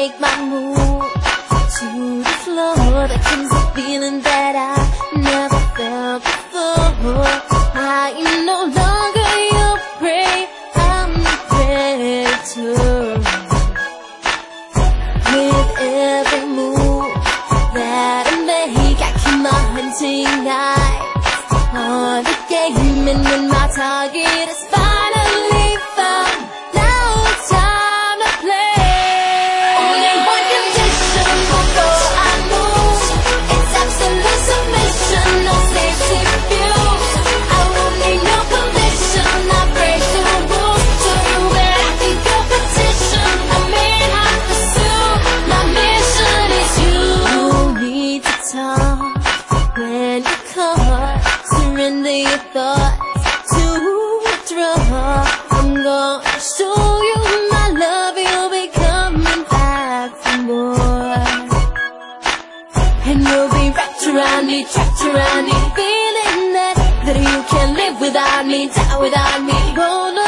make my move to the floor. That comes a feeling that I never felt before. I am no longer your prey, I'm the predator. With every move that I make, I keep my hunting eyes on the game, and when my target is finally found, now it's time to play. Only one condition before I move, it's absolute submission, no safety views. I won't need no permission, I break the rules. Show you that I can competition, I may not pursue. My mission is you. You need to talk when you're caught. Surrender your thoughts to withdraw. I'm gonna show you my love, you'll be coming back for more. And you'll be wrapped around me, trapped around me, feeling that you can't live without me, die without me. Oh, no.